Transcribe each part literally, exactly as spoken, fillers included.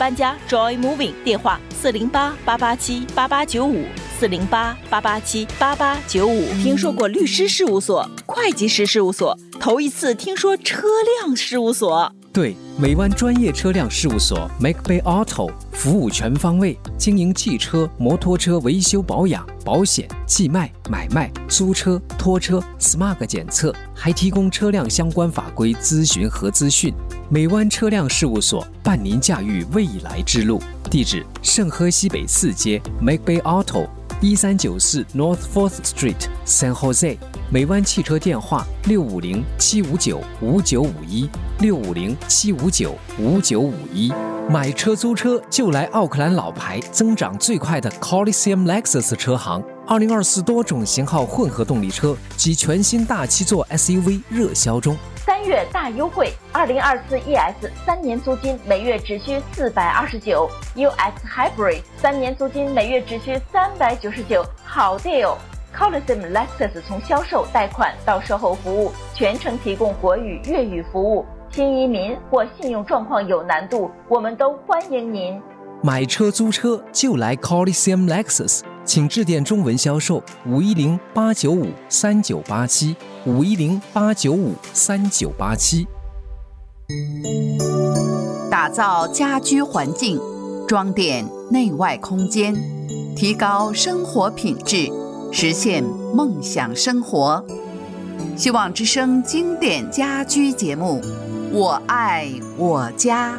搬家 Joy Moving， 电话四零八八八七八八九五四零八八八七八八九五。听说过律师事务所、会计师事务所，头一次听说车辆事务所。 对，美湾专业车辆事务所 McBay Auto 服务全方位，经营汽车、摩托车维修保养、保险、寄卖、买卖、租车、拖车、S M A R T 检测，还提供车辆相关法规咨询和资讯。美湾车辆事务所伴您驾驭未来之路。地址：圣荷西北四街 McBay Auto 一三九四 North Fourth Street San Jose。美湾汽车电话六五零七五九五九五一六五零七五九五九五一。买车租车就来奥克兰老牌、增长最快的 Coliseum Lexus 车行。二零二四多种型号混合动力车及全新大七座 S U V 热销中。 三月大优惠，二零二四 E S 三年租金每月只需四百二十九 ，U X Hybrid 三年租金每月只需三百九十九，好 deal。Coliseum Lexus 从销售、贷款到售后服务，全程提供国语、粤语服务。新移民或信用状况有难度，我们都欢迎您。 买车租车就来 Coliseum Lexus， 请致电中文销售五一零八九五三九八七五一零八九五三九八七。 打造家居环境，装点内外空间，提高生活品质，实现梦想生活。希望之声经典家居节目，我爱我家。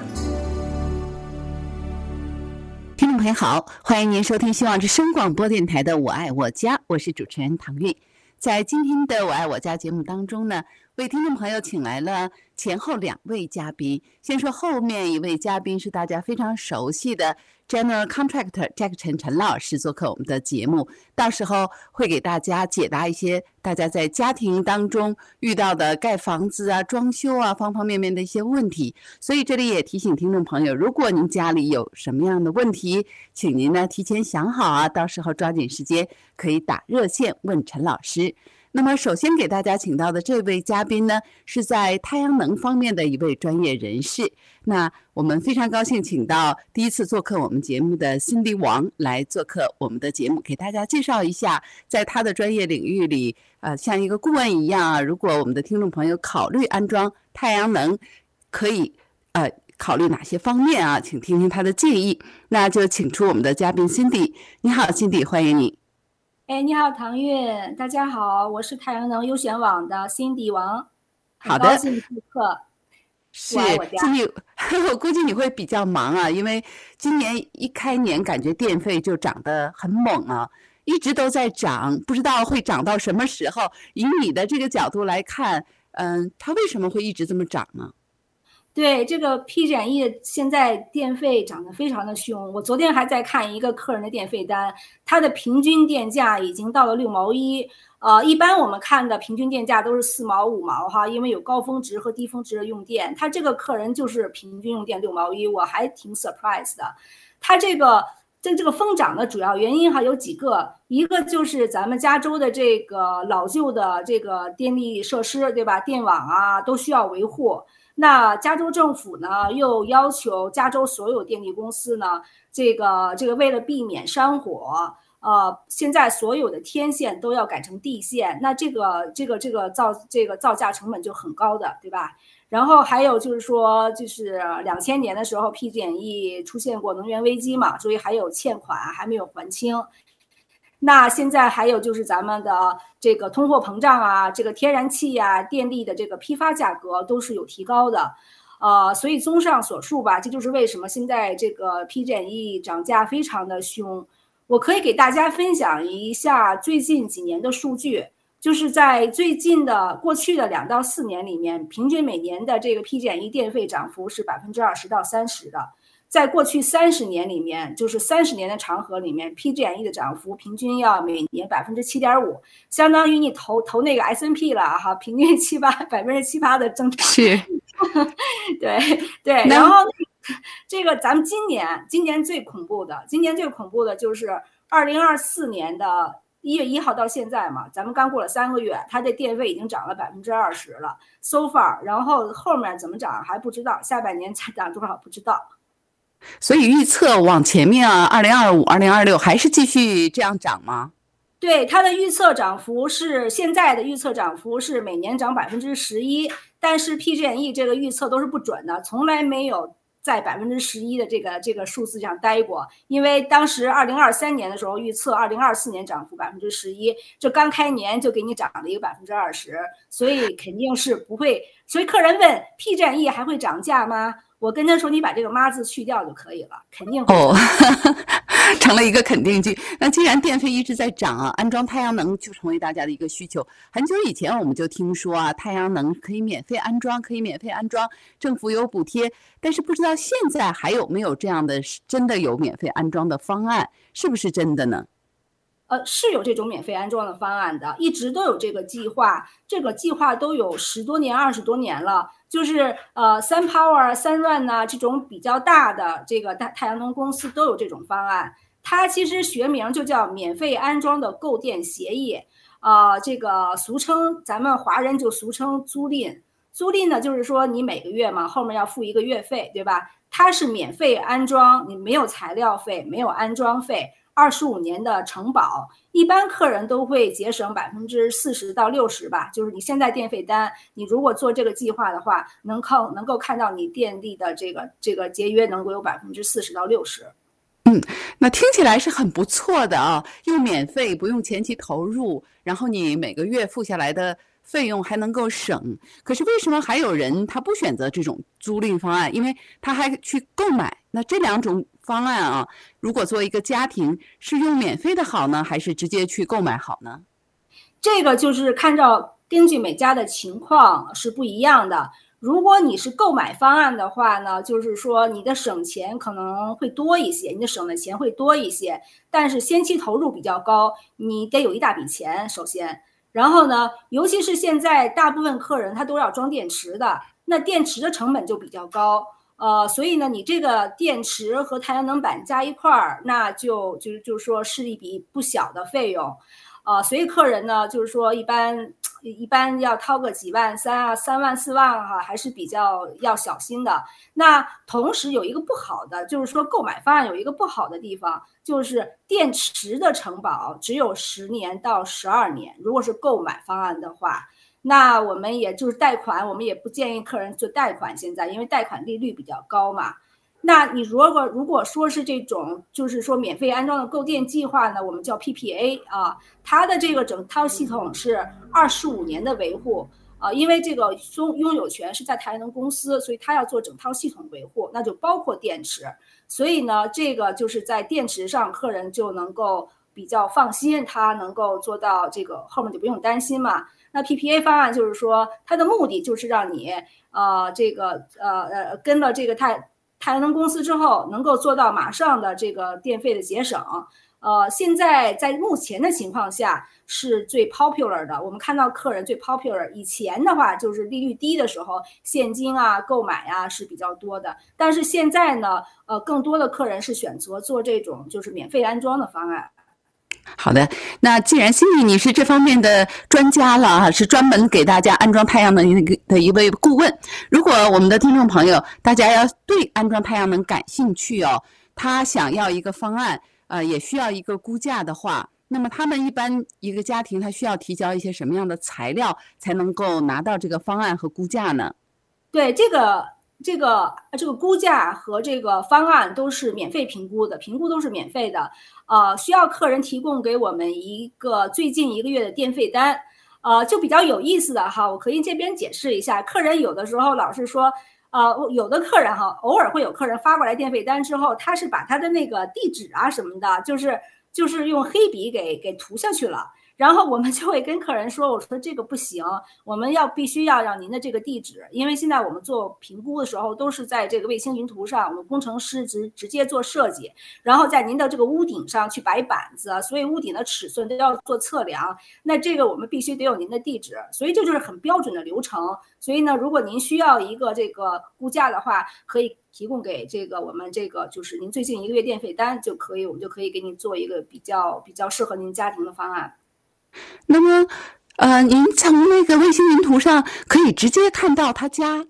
听众朋友好，欢迎您收听希望之声广播电台的我爱我家，我是主持人唐韵。在今天的我爱我家节目当中呢，为听众朋友请来了前后两位嘉宾。先说后面一位嘉宾是大家非常熟悉的 General Contractor Jack 陈陈老师做客我们的节目，到时候会给大家解答一些大家在家庭当中遇到的盖房子啊、装修啊方方面面的一些问题。所以这里也提醒听众朋友，如果您家里有什么样的问题，请您呢提前想好啊，到时候抓紧时间可以打热线问陈老师。那么首先给大家请到的这位嘉宾呢，是在太阳能方面的一位专业人士。那我们非常高兴请到第一次做客我们节目的 Cindy 王来做客我们的节目，给大家介绍一下在他的专业领域里，呃，像一个顾问一样啊，如果我们的听众朋友考虑安装太阳能，可以呃考虑哪些方面啊？请听听他的建议。那就请出我们的嘉宾 Cindy。你好 Cindy， 欢迎你。 哎，你好，唐韵，大家好，我是太阳能优选网的 Cindy 王， 好的， 高兴做客。 是 Cindy， 我估计你会比较忙啊，因为今年一开年感觉电费就涨得很猛啊，一直都在涨，不知道会涨到什么时候。以你的这个角度来看，嗯，它为什么会一直这么涨呢？ 对，这个 P G and E 现在电费涨得非常的凶，我昨天还在看一个客人的电费单，他的平均电价已经到了六毛一，呃，一般我们看的平均电价都是四毛五毛哈，因为有高峰值和低峰值的用电，他这个客人就是平均用电六毛一，我还挺 surprise 的。他这个这这个疯涨的主要原因还有几个，一个就是咱们加州的这个老旧的这个电力设施，对吧？电网啊都需要维护。那加州政府呢，又要求加州所有电力公司呢，这个这个为了避免山火，呃，现在所有的天线都要改成地线，那这个这个这个造这个造价成本就很高的，对吧？然后还有就是说，就是两千年的时候 P G and E 出现过能源危机嘛，所以还有欠款还没有还清。那现在还有就是咱们的这个通货膨胀啊，这个天然气啊、电力的这个批发价格都是有提高的，呃，所以综上所述吧，这就是为什么现在这个 P G and E 涨价非常的凶。我可以给大家分享一下最近几年的数据，就是在最近的过去的两到四年里面，平均每年的这个 P G and E 电费涨幅是百分之二十到三十的。在过去三十年里面，就是三十年的长河里面 ，P G and E 的涨幅平均要每年百分之七点五，相当于你投投那个 S and P 了哈，平均七八百分之七八的增长。 是， 对对。然后这个咱们今年今年最恐怖的，今年最恐怖的就是二零二四年的一月一号到现在嘛，咱们刚过了三个月，它的电费已经涨了百分之二十了 ，so far， 然后后面怎么涨还不知道，下半年才涨多少不知道。 所以预测往前面啊，二零二五、二零二六还是继续这样涨吗？ 对，它的预测涨幅是现在的预测涨幅是每年涨百分之十一，但是 P G and E 这个预测都是不准的，从来没有在百分之十一的这个这个数字上待过。因为当时二零二三年的时候预测二零二四年涨幅百分之十一，这刚开年就给你涨了一个百分之二十，所以肯定是不会。所以客人问 P G and E 还会涨价吗？我跟他说，你把这个妈字去掉就可以了，肯定会哦，成了一个肯定句。那既然电费一直在涨啊，安装太阳能就成为大家的一个需求。很久以前我们就听说啊，太阳能可以免费安装，可以免费安装，政府有补贴，但是不知道现在还有没有这样的真的有免费安装的方案，是不是真的呢？ 呃，是有这种免费安装的方案的，一直都有这个计划，这个计划都有十多年、二十多年了。就是呃，SunPower、Sunrun 呢这种比较大的这个太太阳能公司都有这种方案。它其实学名就叫免费安装的购电协议，呃，这个俗称咱们华人就俗称租赁。租赁呢，就是说你每个月嘛，后面要付一个月费，对吧？它是免费安装，你没有材料费，没有安装费。二十五年的承保，一般客人都会节省百分之四十到六十吧。就是你现在电费单，你如果做这个计划的话，能靠能够看到你电力的这个这个节约能够有百分之四十到六十。 嗯，那听起来是很不错的啊，又免费，不用前期投入，然后你每个月付下来的费用还能够省。可是为什么还有人他不选择这种租赁方案？因为他还去购买。那这两种方案啊，如果做一个家庭，是用免费的好呢，还是直接去购买好呢？ 这个就是看照根据每家的情况是不一样的。如果你是购买方案的话呢，就是说你的省钱可能会多一些，你的省的钱会多一些，但是先期投入比较高，你得有一大笔钱首先。然后呢，尤其是现在大部分客人他都要装电池的，那电池的成本就比较高。呃，所以呢，你这个电池和太阳能板加一块儿，那就就就是说是一笔不小的费用，呃，所以客人呢，就是说一般一般要掏个几万三啊，三万四万哈、啊，还是比较要小心的。那同时有一个不好的，就是说购买方案有一个不好的地方，就是电池的承保只有十年到十二年，如果是购买方案的话。那我们也就是贷款，我们也不建议客人做贷款，现在因为贷款利率比较高嘛。那你如果如果说是这种就是说免费安装的购电计划呢，我们叫 P P A 啊，它的这个整套系统是二十五年的维护啊，因为这个拥拥有权是在太阳能公司，所以它要做整套系统维护，那就包括电池。所以呢，这个就是在电池上客人就能够比较放心，他能够做到这个后面就不用担心嘛。那 P P A 方案就是说，它的目的就是让你呃这个呃呃跟了这个太太阳能公司之后，能够做到马上的这个电费的节省。呃，现在在目前的情况下是最 popular 的。我们看到客人最 popular， 以前的话就是利率低的时候，现金啊购买啊是比较多的。但是现在呢，呃，更多的客人是选择做这种就是免费安装的方案。 好的，那既然心怡你是这方面的专家了啊，是专门给大家安装太阳能的一位顾问。如果我们的听众朋友大家要对安装太阳能感兴趣哦，他想要一个方案，呃，也需要一个估价的话，那么他们一般一个家庭他需要提交一些什么样的材料才能够拿到这个方案和估价呢？ 对，这个这个这个估价和这个方案都是免费评估的，评估都是免费的。呃，需要客人提供给我们一个最近一个月的电费单。呃，就比较有意思的哈，我可以这边解释一下。客人有的时候老是说，呃，有的客人哈，偶尔会有客人发过来电费单之后，他是把他的那个地址啊什么的，就是就是用黑笔给给涂下去了。然后我们就会跟客人说，我说这个不行，我们要必须要让您的这个地址，因为现在我们做评估的时候都是在这个卫星云图上，我们工程师直直接做设计，然后在您的这个屋顶上去摆板子，所以屋顶的尺寸都要做测量，那这个我们必须得有您的地址，所以这就是很标准的流程。所以呢，如果您需要一个这个估价的话，可以提供给这个我们这个就是您最近一个月电费单就可以，我们就可以给您做一个比较比较适合您家庭的方案。那么，呃，您从那个卫星云图上可以直接看到他家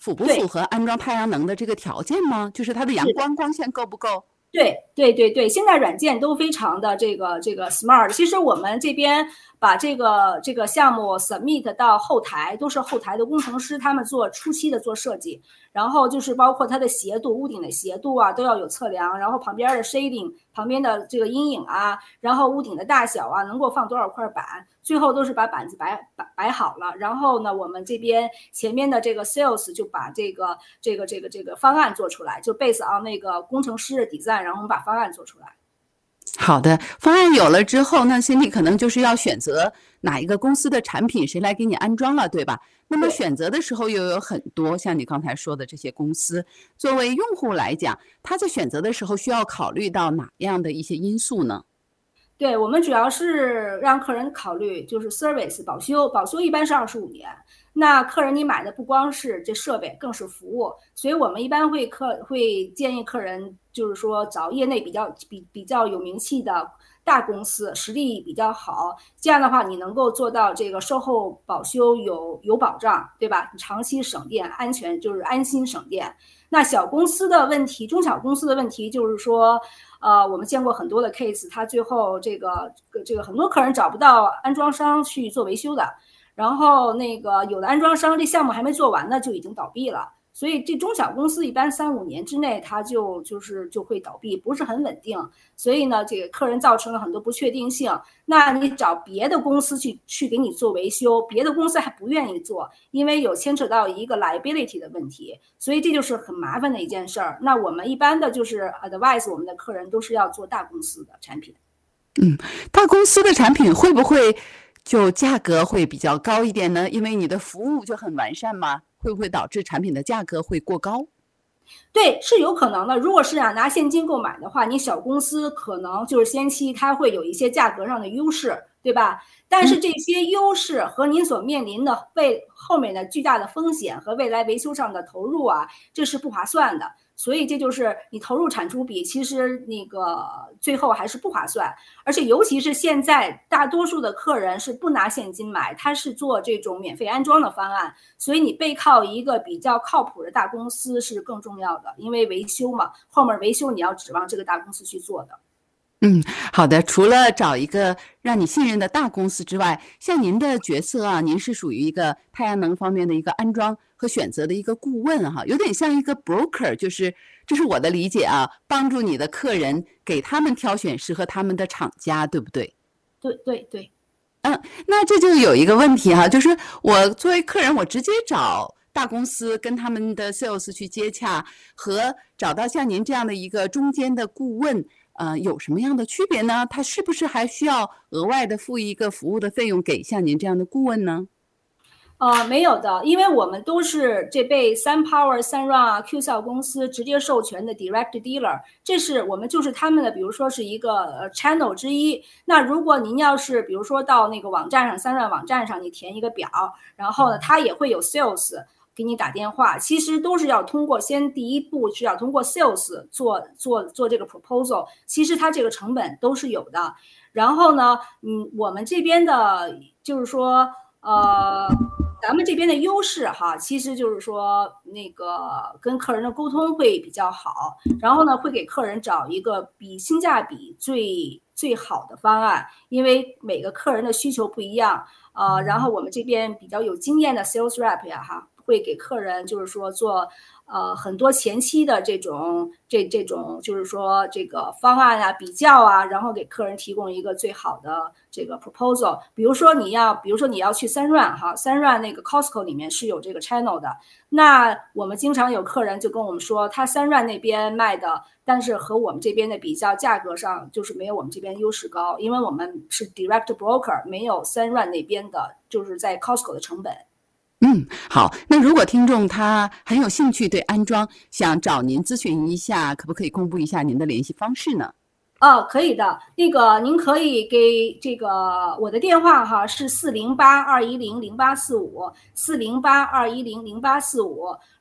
符不符合安装太阳能的这个条件吗？就是它的阳光光线够不够？ 对对对对，现在软件都非常的这个这个 smart。其实我们这边把这个这个项目 submit 到后台，都是后台的工程师他们做初期的做设计，然后就是包括它的斜度、屋顶的斜度啊都要有测量，然后旁边的 shading 旁边的这个阴影啊，然后屋顶的大小啊，能够放多少块板，最后都是把板子摆摆摆好了，然后呢，我们这边前面的这个 sales 就把这个这个这个这个方案做出来，就 base on 那个工程师的 design， 然后我们把方案做出来。 好的，方案有了之后，那 Cindy 可能就是要选择哪一个公司的产品，谁来给你安装了，对吧？那么选择的时候又有很多，像你刚才说的这些公司，作为用户来讲，他在选择的时候需要考虑到哪样的一些因素呢？ 对，我们主要是让客人考虑就是 service 保修，保修一般是二十五年。那客人你买的不光是这设备，更是服务，所以我们一般会客会建议客人就是说找业内比较比比较有名气的大公司，实力比较好，这样的话你能够做到这个售后保修有有保障，对吧？你长期省电，安全就是安心省电。那小公司的问题，中小公司的问题就是说，呃，我们见过很多的 case， 他最后这个这个很多客人找不到安装商去做维修的，然后那个有的安装商这项目还没做完呢就已经倒闭了。所以这中小公司一般三五年之内它就就是就会倒闭，不是很稳定，所以呢这个客人造成了很多不确定性。那你找别的公司去去给你做维修，别的公司还不愿意做，因为有牵扯到一个 liability 的问题，所以这就是很麻烦的一件事儿。那我们一般的就是 advise 我们的客人都是要做大公司的产品。 嗯，大公司的产品会不会就价格会比较高一点呢？因为你的服务就很完善嘛，会不会导致产品的价格会过高？ 对，是有可能的。如果是啊拿现金购买的话，你小公司可能就是先期它会有一些价格上的优势，对吧？但是这些优势和您所面临的为后面的巨大的风险和未来维修上的投入啊，这是不划算的。所以这就是你投入产出比，其实那个最后还是不划算。而且尤其是现在大多数的客人是不拿现金买，他是做这种免费安装的方案，所以你背靠一个比较靠谱的大公司是更重要的，因为维修嘛，后面维修你要指望这个大公司去做的。 嗯，好的。除了找一个让你信任的大公司之外，像您的角色啊，您是属于一个太阳能方面的一个安装和选择的一个顾问哈，有点像一个 broker， 就是这是我的理解啊，帮助你的客人给他们挑选适合他们的厂家，对不对？ 对对对。 嗯，那这就有一个问题哈，就是我作为客人，我直接找大公司跟他们的 sales 去接洽，和找到像您这样的一个中间的顾问。呃，有什么样的区别呢？他是不是还需要额外的付一个服务的费用给像您这样的顾问呢？ 呃，没有的，因为我们都是这被 SunPower、Sunrun、Qcell 公司直接授权的 Direct Dealer， 这是我们就是他们的，比如说是一个 channel 之一。那如果您要是比如说到那个网站上 ，Sunrun 网站上你填一个表，然后呢，它也会有 sales。给你打电话，其实都是要通过先第一步是要通过 sales 做做做这个 proposal， 其实它这个成本都是有的。然后呢，嗯，我们这边的就是说，呃，咱们这边的优势哈，其实就是说那个跟客人的沟通会比较好，然后呢，会给客人找一个比性价比最最好的方案，因为每个客人的需求不一样，呃，然后我们这边比较有经验的 sales rep 呀哈。会给客人就是说做呃很多前期的这种这这种就是说这个方案啊比较啊，然后给客人提供一个最好的这个 proposal。比如说你要比如说你要去Sunrun哈，Sunrun那个 Costco 里面是有这个 channel 的。那我们经常有客人就跟我们说，他Sunrun那边卖的，但是和我们这边的比较价格上就是没有我们这边优势高，因为我们是 direct broker， 没有Sunrun那边的就是在 Costco 的成本。 嗯，好。那如果听众他很有兴趣对安装，想找您咨询一下，可不可以公布一下您的联系方式呢？ 哦，可以的。那个您可以给这个我的电话哈是四零八二一零零八四五四零八二一零零八四五。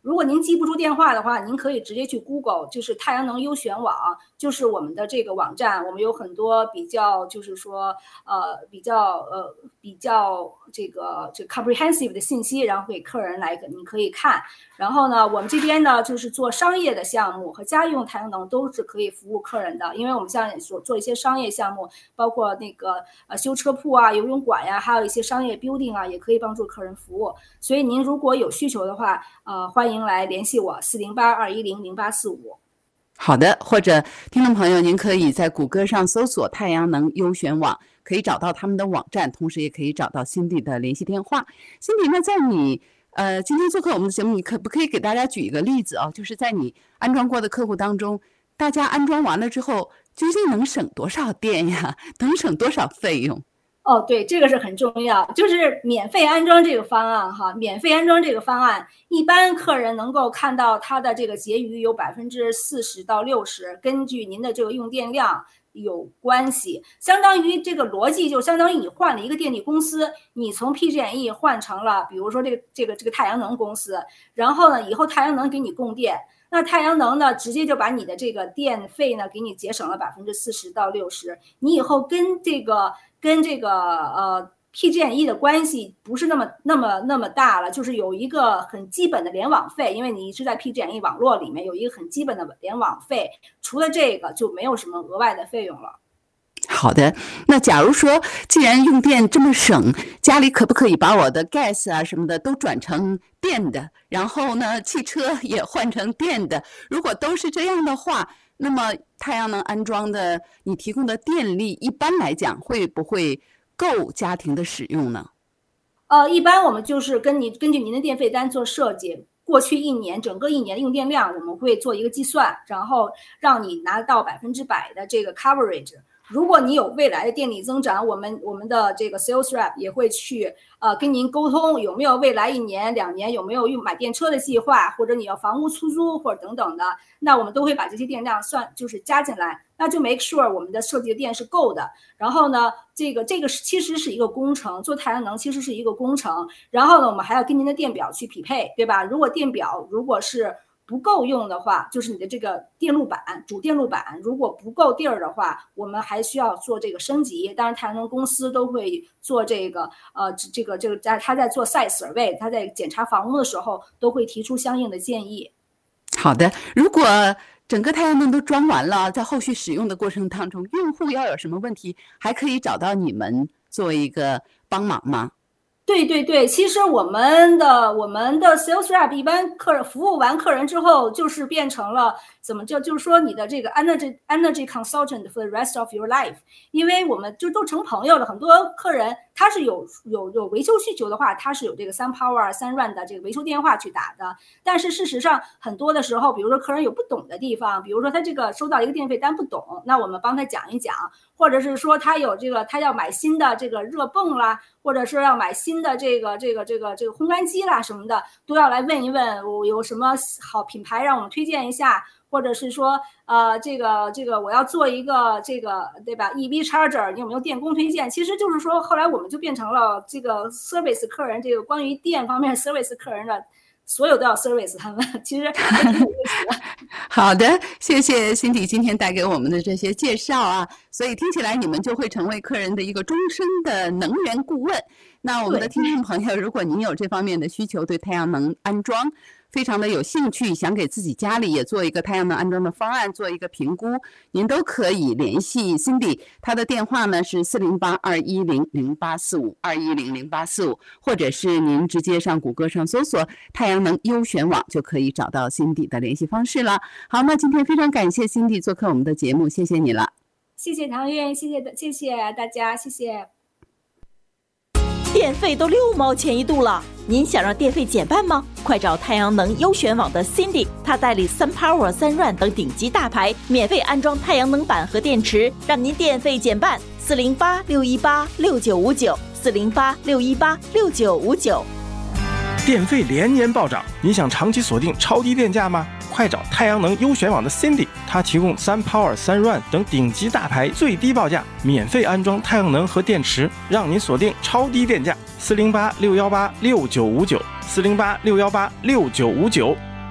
如果您记不住电话的话，您可以直接去 Google， 就是太阳能优选网，就是我们的这个网站，我们有很多比较，就是说，呃，比较呃比较这个这个 comprehensive 的信息，然后给客人来，你可以看。然后呢，我们这边呢，就是做商业的项目和家用太阳能都是可以服务客人的，因为我们像所做一些商业项目，包括那个呃修车铺啊、游泳馆呀，还有一些商业 building 啊，也可以帮助客人服务。所以您如果有需求的话，呃，欢迎来联系我四零八二一零零八四五。 好的，或者听众朋友，您可以在谷歌上搜索太阳能优选网，可以找到他们的网站，同时也可以找到Cindy的联系电话。Cindy，那在你呃今天做客我们的节目，你可不可以给大家举一个例子啊？就是在你安装过的客户当中，大家安装完了之后，究竟能省多少电呀？能省多少费用？ 哦，对，这个是很重要，就是免费安装这个方案哈，免费安装这个方案，一般客人能够看到它的这个结余有百分之四十到六十，根据您的这个用电量有关系，相当于这个逻辑就相当于你换了一个电力公司，你从 P G and E 换成了，比如说这个这个这个太阳能公司，然后呢，以后太阳能给你供电。那太阳能呢，直接就把你的这个电费呢，给你节省了百分之四十到六十。你以后跟这个跟这个呃 P G and E 的关系不是那么那么那么大了，就是有一个很基本的联网费，因为你是在 P G and E 网络里面有一个很基本的联网费，除了这个就没有什么额外的费用了。 好的，那假如说既然用电这么省，家里可不可以把我的 gas 啊什么的都转成电的，然后呢汽车也换成电的？如果都是这样的话，那么太阳能安装的你提供的电力一般来讲会不会够家庭的使用呢？ 呃，一般我们就是跟你根据您的电费单做设计，过去一年整个一年的用电量我们会做一个计算，然后让你拿到百分之百的这个 coverage。如果你有未来的电力增长，我们我们的这个 sales rep 也会去呃跟您沟通有没有未来一年两年有没有用买电车的计划，或者你要房屋出租或者等等的，那我们都会把这些电量算就是加进来，那就 make sure 我们的设计的电是够的。然后呢，这个这个其实是一个工程，做太阳能其实是一个工程。然后呢，我们还要跟您的电表去匹配，对吧？如果电表如果是不够用的话，就是你的这个电路板主电路板如果不够地儿的话，我们还需要做这个升级。当然太阳能公司都会做这个呃这个这个在他在做 site survey， 他在检查房屋的时候都会提出相应的建议。 好的，如果整个太阳能都装完了，在后续使用的过程当中，用户要有什么问题还可以找到你们做一个帮忙吗？ 对对对，其实我们的我们的 sales rep 一般客人服务完客人之后，就是变成了怎么叫，就是说你的这个 energy energy consultant for the rest of your life， 因为我们就都成朋友了。很多客人他是有有有维修需求的话，他是有这个三 power 三 run 的这个维修电话去打的。但是事实上很多的时候，比如说客人有不懂的地方，比如说他这个收到一个电费单不懂，那我们帮他讲一讲，或者是说他有这个他要买新的这个热泵啦，或者是要买新的这个这个这个这个烘干机啦什么的，都要来问一问我有什么好品牌让我们推荐一下，或者是说呃这个这个我要做一个这个对吧 E V charger， 你有没有电工推荐？其实就是说后来我们就变成了这个 service 客人，这个关于电方面 service 客人的所有都要 service 他们，其实挺有意思的。 好的，谢谢Cindy今天带给我们的这些介绍啊，所以听起来你们就会成为客人的一个终身的能源顾问。那我们的听众朋友，如果您有这方面的需求，对太阳能安装非常的有兴趣，想给自己家里也做一个太阳能安装的方案，做一个评估，您都可以联系 Cindy， 她的电话呢是四零八二一零零八四五 二一零零八四五，或者是您直接上谷歌上搜索太阳能优选网就可以找到 Cindy 的联系方式了。好，那今天非常感谢 Cindy 做客我们的节目，谢谢你了。 谢谢唐月，谢谢谢谢大家，谢谢。 电费都六毛钱一度了，您想让电费减半吗？快找太阳能优选网的 Cindy， 她代理三 Power、三 Run 等顶级大牌，免费安装太阳能板和电池，让您电费减半。四零八六一八六九五九，四零八六一八六九五九。 电费连年暴涨，你想长期锁定超低电价吗？快找太阳能优选网的 Cindy， 她提供三 Power、三 Run 等顶级大牌最低报价，免费安装太阳能和电池，让您锁定超低电价。四零八六幺八六九五九，四零八六幺八六九五九。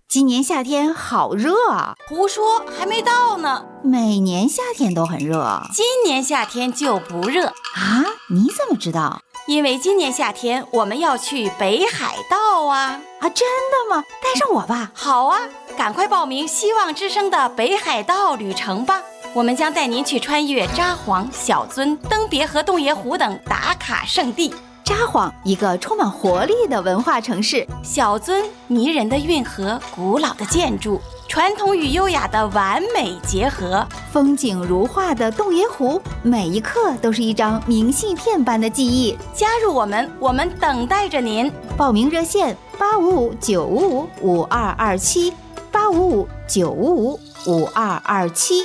今年夏天好热啊！ 胡说，还没到呢。 每年夏天都很热， 今年夏天就不热啊？你怎么知道？ 因为今年夏天我们要去北海道啊！ 啊，真的吗？带上我吧。 好啊，赶快报名希望之声的北海道旅程吧！我们将带您去穿越札幌、小樽、登别和洞爷湖等打卡圣地。 札幌，一个充满活力的文化城市； 小樽，迷人的运河、古老的建筑，传统与优雅的完美结合； 风景如画的洞爷湖，每一刻都是一张明信片般的记忆。 加入我们，我们等待着您。 报名热线：八五五九五五五二二七，八五五九五五五二二七。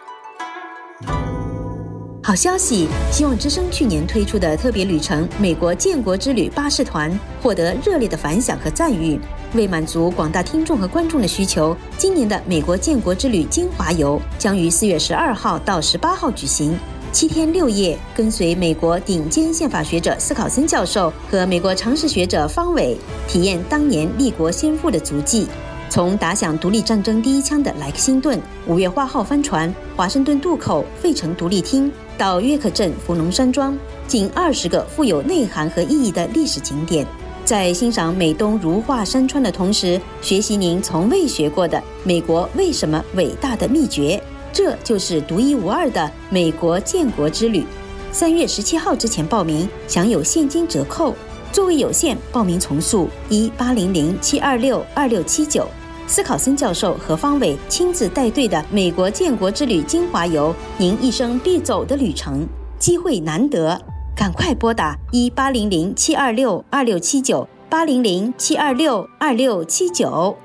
好消息！希望之声去年推出的特别旅程——美国建国之旅巴士团，获得热烈的反响和赞誉。为满足广大听众和观众的需求，今年的美国建国之旅精华游将于四月十二号到十八号举行，七天六夜，跟随美国顶尖宪法学者斯考森教授和美国常识学者方伟，体验当年立国先父的足迹。从打响独立战争第一枪的莱克星顿、五月花号帆船、华盛顿渡口、费城独立厅，到约克镇福农山庄，近二十个富有内涵和意义的历史景点，在欣赏美东如画山川的同时，学习您从未学过的美国为什么伟大的秘诀。这就是独一无二的美国建国之旅。三月十七号之前报名，享有现金折扣。座位有限，报名从速：一八零零七二六二六七九。斯考森教授和方伟亲自带队的美国建国之旅精华游，您一生必走的旅程，机会难得，赶快拨打一八零零七二六二六七九八零零七二六二六七九。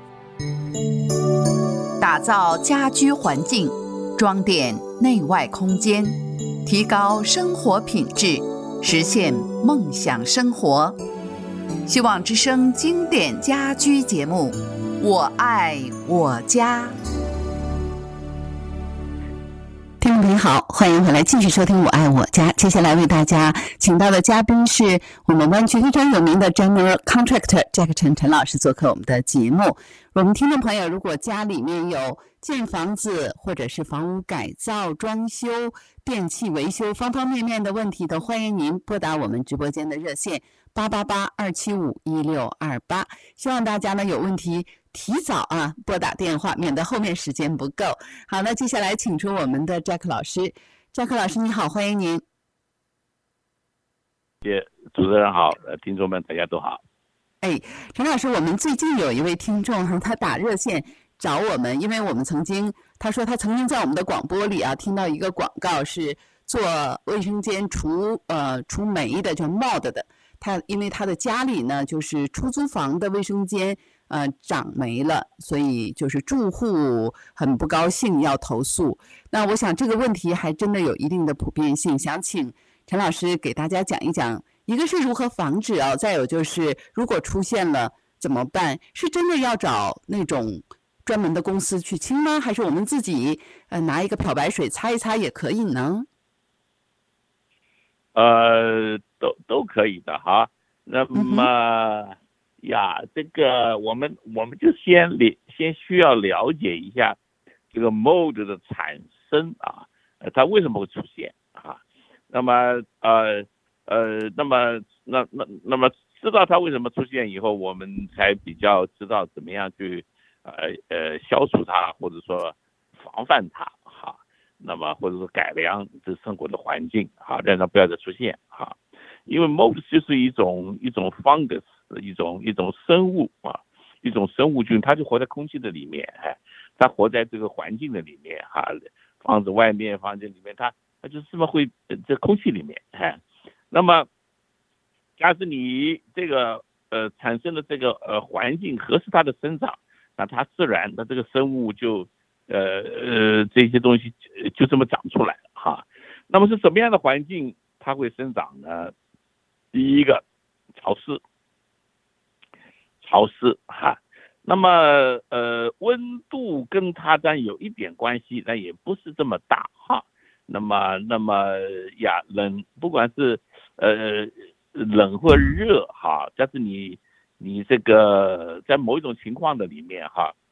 打造家居环境，装点内外空间，提高生活品质，实现梦想生活。希望之声经典家居节目，我爱我家。听众朋友好，欢迎回来继续收听我爱我家。接下来为大家请到的嘉宾是我们湾区非常有名的 General Contractor Jack 陈陈老师做客我们的节目。我们听众朋友如果家里面有建房子或者是房屋改造、装修、电器维修方方面面的问题，都欢迎您拨打我们直播间的热线八八八二七五一六二八。希望大家呢有问题提早啊拨打电话，免得后面时间不够。好，那接下来请出我们的 Jack 老师。Jack 老师你好，欢迎您。 主持人好，听众们大家都好。 哎，陈老师，我们最近有一位听众他打热线找我们，因为我们曾经他说他曾经在我们的广播里啊听到一个广告，是做卫生间除呃除霉的，叫 M O D 的。他因为他的家里呢就是出租房的卫生间呃长霉了，所以就是住户很不高兴要投诉。那我想这个问题还真的有一定的普遍性，想请陈老师给大家讲一讲，一个是如何防止啊，再有就是如果出现了怎么办？是真的要找那种专门的公司去清吗？还是我们自己呃拿一个漂白水擦一擦也可以呢？ 呃，都都可以的哈。那么、嗯、呀，这个我们我们就先了先需要了解一下这个 mold 的产生啊，呃，它为什么会出现啊？那么呃呃，那么那那那么知道它为什么出现以后，我们才比较知道怎么样去呃呃消除它，或者说防范它哈。那么或者说改良这生活的环境啊，让它不要再出现啊。因为 mold 就是一种一种 fungus， 一种一种生物啊，一种生物菌，它就活在空气的里面，哎，它活在这个环境的里面哈、啊，房子外面、房子里面，它它就是这么会在空气里面，哎，那么假使你这个呃产生的这个呃环境合适它的生长，那它自然的这个生物就呃呃这些东西就这么长出来了哈。那么是什么样的环境它会生长呢？第一个潮湿，潮湿哈。那么呃温度跟它当然有一点关系，但也不是这么大哈。那么那么呀冷，不管是呃冷或热哈，但是你你这个在某一种情况的里面哈，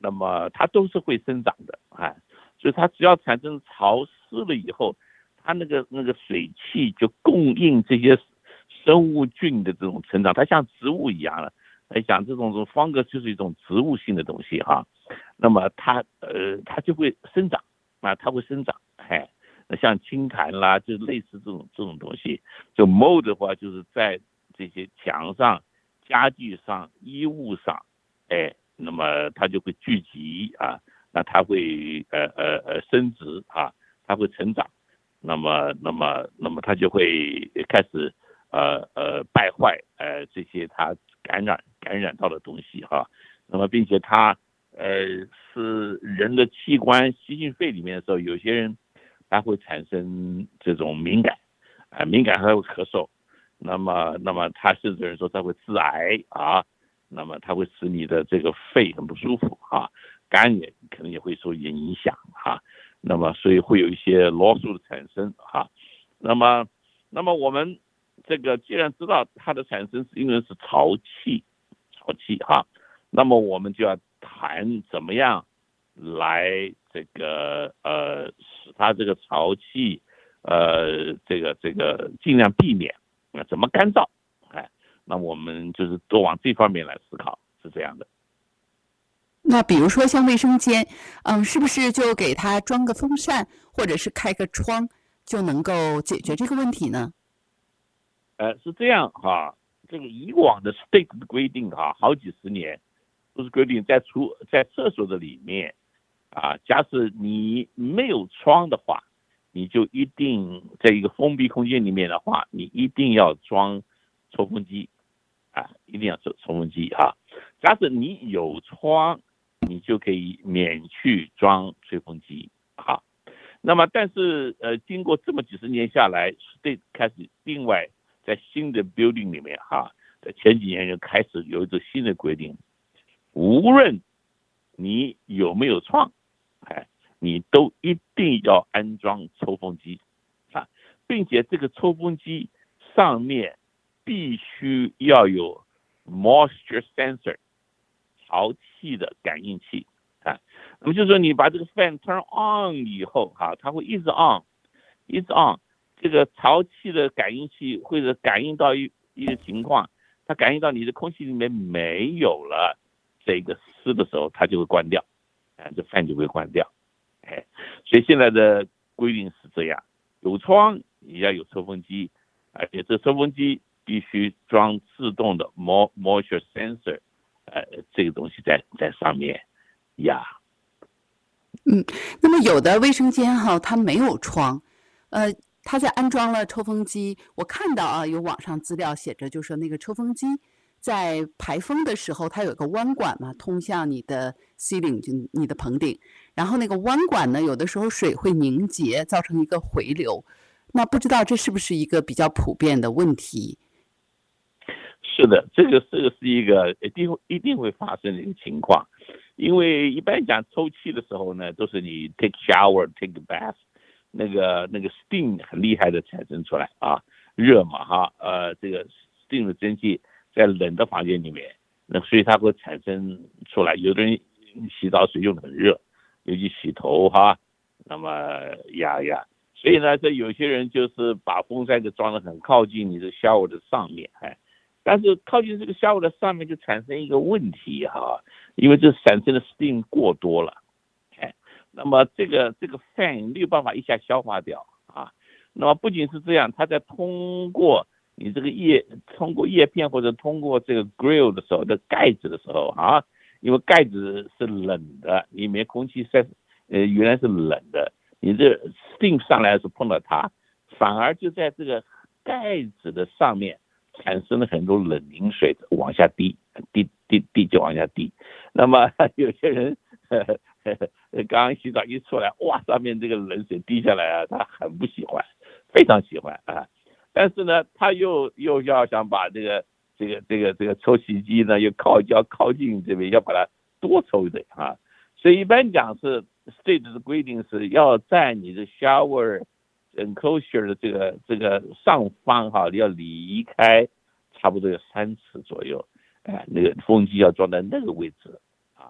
那么它都是会生长的啊，所以它只要产生潮湿了以后，它那个那个水汽就供应这些生物菌的这种成长，它像植物一样了。来讲，这种种方格就是一种植物性的东西哈，那么它呃它就会生长啊，它会生长，哎，那像青檀啦，就类似这种这种东西。就 mold 的话，就是在这些墙上、家具上、衣物上，哎，那么它就会聚集啊，那它会呃呃呃生殖啊，它会成长，那么那么那么它就会开始呃呃败坏呃这些它感染感染到的东西哈，那么并且它呃是人的器官吸进肺里面的时候，有些人他会产生这种敏感啊、呃，敏感还会咳嗽，那么那么他甚至有人说他会致癌啊，那么它会使你的这个肺很不舒服啊，肝也可能也会受一点影响哈，那么所以会有一些罗素的产生哈，那么那么我们这个既然知道它的产生是因为是潮气，潮气哈，那么我们就要谈怎么样来这个呃使它这个潮气呃这个这个尽量避免啊，怎么干燥，哎，那我们就是多往这方面来思考，是这样的。 那比如说像卫生间，嗯，是不是就给它装个风扇，或者是开个窗，就能够解决这个问题呢？ 呃，是这样哈，这个以往的 state 的规定哈，好几十年都是规定在厨在厕所的里面啊，假使你没有窗的话，你就一定在一个封闭空间里面的话，你一定要装抽风机啊，一定要抽抽风机啊。假使你有窗，你就可以免去装吹风机啊。那么，但是呃，经过这么几十年下来 ，state 开始另外。在新的 building 里面哈，在前几年就开始有一个新的规定，无论你有没有窗，哎，你都一定要安装抽风机啊，并且这个抽风机上面必须要有 moisture sensor 潮气的感应器啊。那么就是说你把这个 fan turn on 以后哈，它会一直 on， 一直 on。这个潮气的感应器或者感应到一一个情况，它感应到你的空气里面没有了这个湿的时候，它就会关掉，啊，这 fan 就会关掉，哎，所以现在的规定是这样，有窗也要有抽风机，而且这抽风机必须装自动的 moisture sensor， 呃，这个东西在在上面呀。 嗯，那么有的卫生间哈，它没有窗，呃。他在安装了抽风机，我看到啊，有网上资料写着，就说那个抽风机在排风的时候，它有个弯管嘛，通向你的 ceiling， 就你的棚顶。然后那个弯管呢，有的时候水会凝结，造成一个回流。那不知道这是不是一个比较普遍的问题？ 是的，这个这个是一个一定一定会发生的一个情况，因为一般讲抽气的时候呢，都是你 take shower take bath。那个那个 steam 很厉害的产生出来啊，热嘛哈，呃，这个 steam 的蒸汽在冷的房间里面，那所以它会产生出来。有的人洗澡水用的很热，尤其洗头哈，那么呀呀，所以呢，这有些人就是把风扇给装得很靠近你的 shower 的上面，哎，但是靠近这个 shower 的上面就产生一个问题哈，因为这产生的 steam 过多了。那么这个这个 fan 没有办法一下消化掉啊。那么不仅是这样，它在通过你这个叶，通过叶片或者通过这个 grill 的时候的盖子的时候啊，因为盖子是冷的，里面空气在呃原来是冷的，你这 steam 上来的时候碰到它，反而就在这个盖子的上面产生了很多冷凝水往下滴，滴滴滴就往下滴。那么有些人呵呵刚刚洗澡一出来，哇，上面这个冷水滴下来啊，他很不喜欢，非常喜欢啊。但是呢，他又又要想把这个这个这个这个抽洗机呢，又靠要靠近这边，要把它多抽一点啊。所以一般讲是 state 的规定是要在你的 shower enclosure 的这个这个上方哈，要离开差不多有三尺左右，哎，那个风机要装在那个位置啊。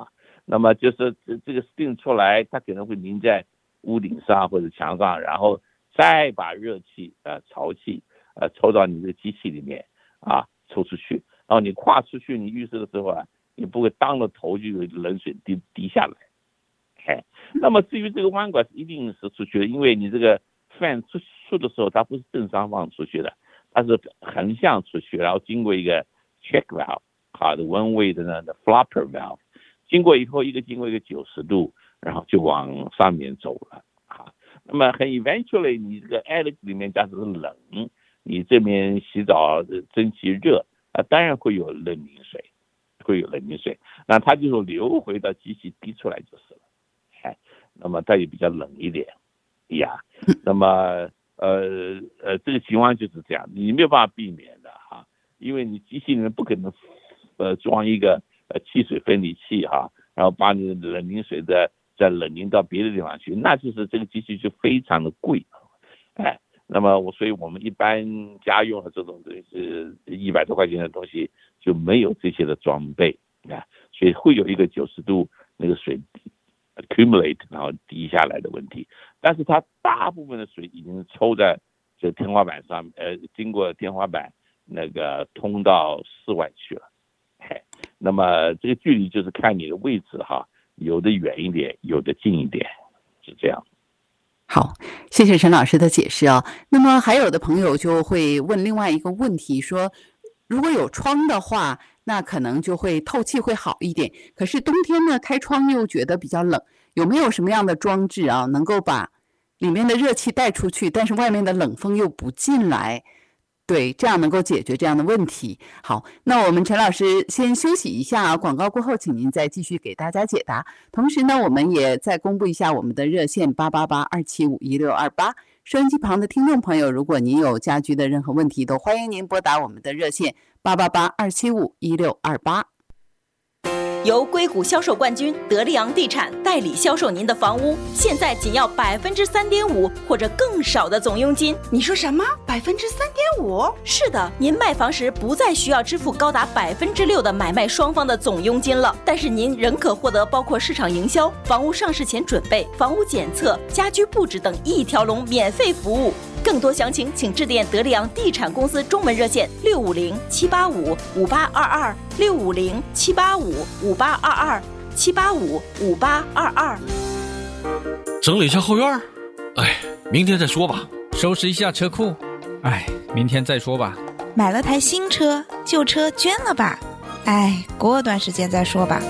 那么就是这这个 steam 出来，它可能会淋在屋顶上或者墙上，然后再把热气呃潮气呃抽到你这个机器里面啊抽出去，然后你跨出去，你浴室的时候啊，你不会当了头就有冷水滴滴下来。哎，那么至于这个弯管是一定是出去的，因为你这个 fan 出出的时候，它不是正上方出去的，它是横向出去，然后经过一个 check valve 好的 one way 的呢 flopper valve， 经过以后一个经过一个九十度，然后就往上面走了啊。那么很 eventually 你这个 attic 里面假设是冷，你这边洗澡蒸汽热啊，当然会有冷凝水，会有冷凝水，那它就流回到机器滴出来就是了。哎，那么它也比较冷一点呀。那么呃呃，这个情况就是这样，你没有办法避免的哈，因为你机器里面不可能呃装一个呃汽水分离器哈，然后把你的冷凝水再再冷凝到别的地方去，那就是这个机器就非常的贵。哎，那么我所以我们一般家用的这种是一百多块钱的东西就没有这些的装备啊，所以会有一个九十度那个水 accumulate 然后滴下来的问题，但是它大部分的水已经抽在这天花板上，呃，经过天花板那个通到室外去了。哎，那么这个距离就是看你的位置哈，有的远一点，有的近一点，是这样。 好，谢谢陈老师的解释啊。那么还有的朋友就会问另外一个问题，说如果有窗的话，那可能就会透气会好一点。可是冬天呢，开窗又觉得比较冷，有没有什么样的装置啊，能够把里面的热气带出去，但是外面的冷风又不进来？对，这样能够解决这样的问题。好，那我们陈老师先休息一下啊，广告过后请您再继续给大家解答。同时呢，我们也再公布一下我们的热线八八八二七五一六二八。收音机旁的听众朋友，如果您有家居的任何问题，都欢迎您拨打我们的热线八八八二七五一六二八。 由硅谷销售冠军德利昂地产代理销售您的房屋，现在仅要百分之三点五或者更少的总佣金。 你说什么？百分之三点五？ 是的，您卖房时不再需要支付高达百分之六的买卖双方的总佣金了，但是您仍可获得包括市场营销、房屋上市前准备、房屋检测、家居布置等一条龙免费服务。更多详情请致电德利昂地产公司中文热线六五零七八五五八二二六五零七八五五八二二七八五五八二二。 整理一下后院，哎，明天再说吧。 收拾一下车库，哎，明天再说吧。 买了台新车，旧车捐了吧，哎，过段时间再说吧。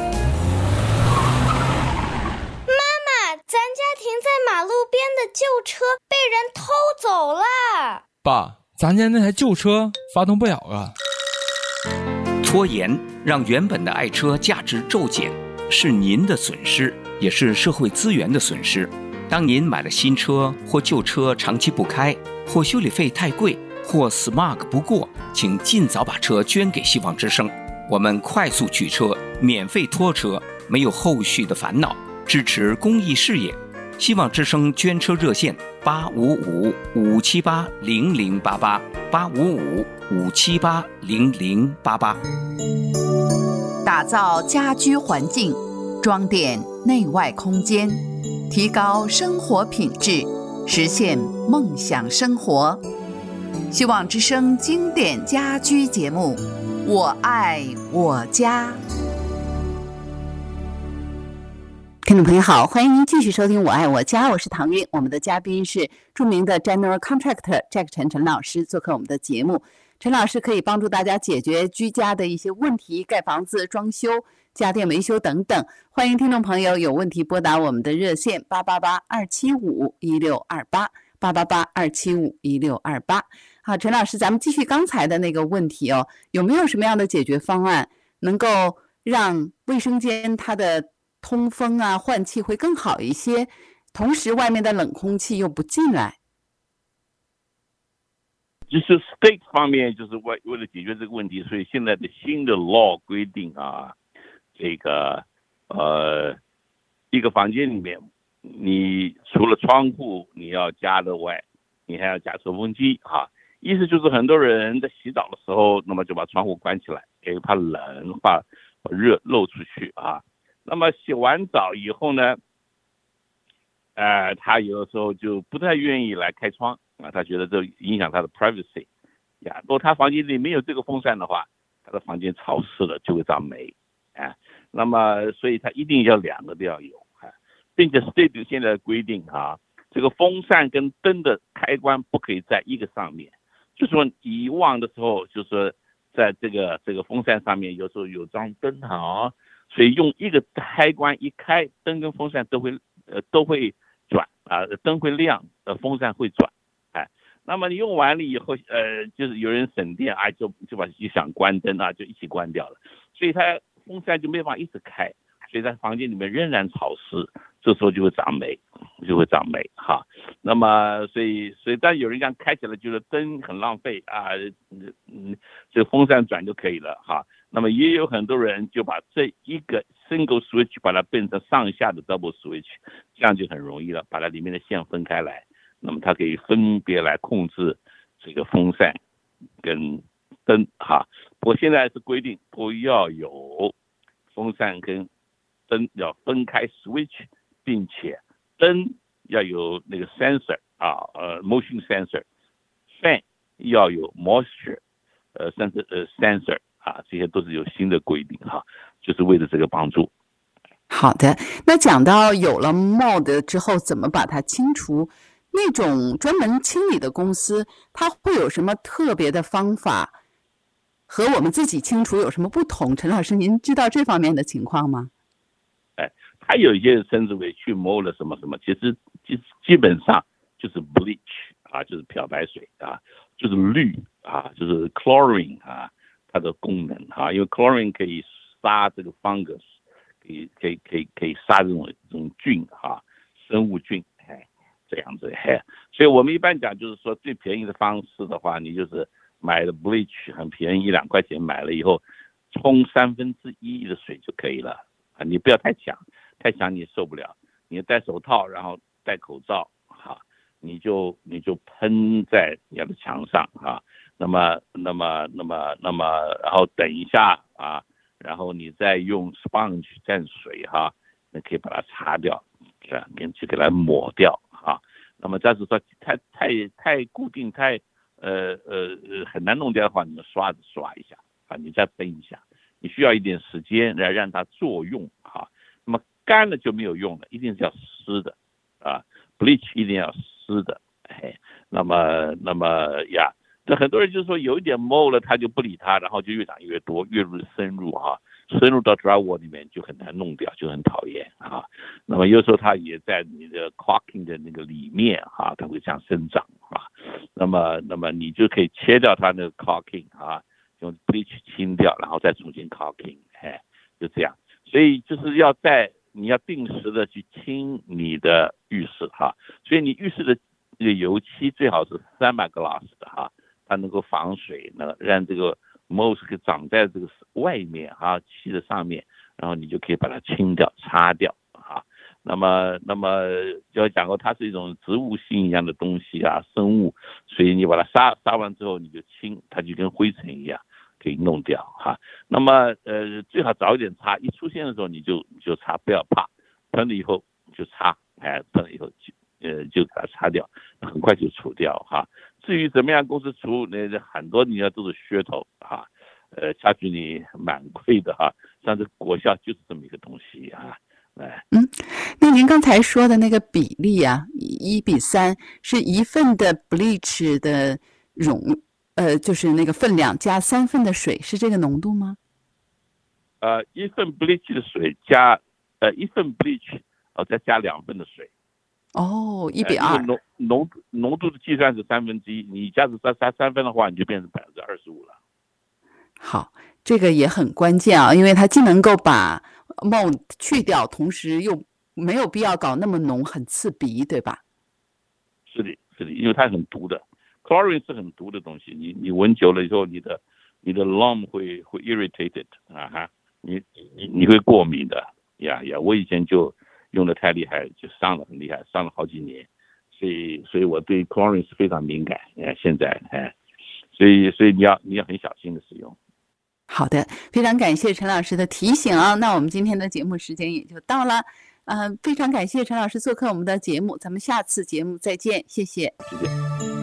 咱家停在马路边的旧车被人偷走了。 爸，咱家那台旧车发动不了啊。 拖延让原本的爱车价值骤减，是您的损失，也是社会资源的损失。当您买了新车或旧车长期不开，或修理费太贵，或 S M A G 不过，请尽早把车捐给希望之声，我们快速取车，免费拖车，没有后续的烦恼。支持公益事业，希望之声捐车热线八五五五七八零零八八八五五五七八零零八八。 打造家居环境，装点内外空间，提高生活品质，实现梦想生活。希望之声经典家居节目，我爱我家。听众朋友好，欢迎您继续收听我爱我家，我是唐韵。我们的嘉宾是著名的 General Contractor Jack 陈陈老师做客我们的节目。陈老师可以帮助大家解决居家的一些问题，盖房子、装修、家电维修等等。欢迎听众朋友有问题拨打我们的热线八八八二七五一六二八八八八二七五一六二八。好，陈老师，咱们继续刚才的那个问题哦，有没有什么样的解决方案能够让卫生间它的通风啊、换气会更好一些，同时外面的冷空气又不进来？ 就是 state 方面，就是为为了解决这个问题，所以现在的新的 law 规定啊，这个呃，一个房间里面，你除了窗户你要加的外，你还要加抽风机啊。意思就是很多人在洗澡的时候，那么就把窗户关起来，因为怕冷、怕热漏出去啊。 那么洗完澡以后呢，呃，他有的时候就不太愿意来开窗啊，他觉得这影响他的 privacy 呀。如果他房间里没有这个风扇的话，他的房间潮湿了就会长霉啊。那么所以他一定要两个都要有啊，并且 state 现在规定啊，这个风扇跟灯的开关不可以在一个上面，就说以往的时候就是说在这个这个风扇上面有时候有张灯哈，所以用一个开关一开，灯跟风扇都会呃都会转啊，灯会亮，呃风扇会转，哎，那么你用完了以后，呃就是有人省电啊，就就把一想关灯啊，就一起关掉了，所以它风扇就没办法一直开，所以在房间里面仍然潮湿，这时候就会长霉，就会长霉哈。那么所以所以但有人讲开起来觉得灯很浪费啊，嗯，这个风扇转就可以了哈。那么也有很多人就把这一个 single switch 把它变成上下的 double switch， 这样就很容易了，把它里面的线分开来，那么它可以分别来控制这个风扇跟灯哈。不过现在是规定都要有风扇跟灯要分开 switch， 并且灯要有那个 sensor 啊，呃 motion sensor， fan 要有 moisture 呃 sensor 呃 sensor 啊，这些都是有新的规定哈，就是为了这个帮助。 好的，那讲到有了 mold 之后，怎么把它清除？那种专门清理的公司，它会有什么特别的方法？和我们自己清除有什么不同？陈老师，您知道这方面的情况吗？ 哎，还有一些称之为去 mold 什么什么，其实基基本上就是 bleach 啊，就是漂白水啊，就是氯啊，就是 chlorine 啊，它的功能啊，因为 chlorine 可以杀这个 fungus， 可以可以可以可以杀这种这种菌啊，生物菌，哎，这样子，嘿，所以我们一般讲就是说最便宜的方式的话，你就是买的 bleach 很便宜，一两块钱买了以后，冲三分之一的水就可以了啊！你不要太强，太强你受不了。你戴手套，然后戴口罩，哈，你就你就喷在你的墙上啊。那么那么那么那么，然后等一下啊，然后你再用 sponge 蘸水哈，那可以把它擦掉，这样去给它抹掉啊。那么但是说太太太固定太。呃呃呃，很难弄掉的话，你们刷子刷一下啊，你再喷一下，你需要一点时间来让它作用哈。那么干了就没有用了，一定是要湿的啊 ，bleach 一定要湿的，哎，那么那么呀，这很多人就是说有一点 mold 了，他就不理它，然后就越长越多，越入深入哈，深入到 drywall 里面就很难弄掉，就很讨厌啊。那么有时候它也在你的 caulking 的那个里面哈，它会这样生长啊。那么，那么你就可以切掉它那个 caulking 啊，用 bleach 清掉，然后再重新 caulking， 哎，就这样。所以就是要在你要定时的去清你的浴室哈。所以你浴室的这个油漆最好是三百 glass 的哈，它能够防水，能让这个 mold 可以长在这个外面哈，漆的上面，然后你就可以把它清掉、擦掉啊。那么，那么要讲过，它是一种植物性一样的东西啊，生物，所以你把它杀杀完之后，你就清，它就跟灰尘一样，可以弄掉哈。那么，呃，最好早一点擦，一出现的时候你就你就擦，不要怕，喷了以后就擦，哎，喷了以后就呃就给它擦掉，很快就除掉哈。至于怎么样公司除，那很多你要都是噱头哈，呃，下去你蛮贵的哈，像这果效就是这么一个东西啊。 嗯，那您刚才说的那个比例啊，一比三，是一份的 bleach 的容，呃，就是那个分量加三份的水，是这个浓度吗？ 呃，一份 bleach 的水加，呃，一份 bleach，哦，再加两份的水。 哦，一比二。 浓浓浓度的计算是三分之一，你加是三三三分的话，你就变成百分之二十五了。 好，这个也很关键啊，因为它既能够把mold去掉，同时又没有必要搞那么浓，很刺鼻，对吧？ 是的，是的，因为它很毒的 ，chlorine 是很毒的东西，你你闻久了以后，你的你的 lung 会会 irritated 啊哈，你你你会过敏的呀呀！我以前就用的太厉害，就伤了很厉害，伤了好几年，所以所以我对 chlorine 是非常敏感，哎，现在哎，所以所以你要你要很小心的使用。 好的，非常感谢陈老师的提醒啊。那我们今天的节目时间也就到了，呃，非常感谢陈老师做客我们的节目，咱们下次节目再见，谢谢。 谢谢。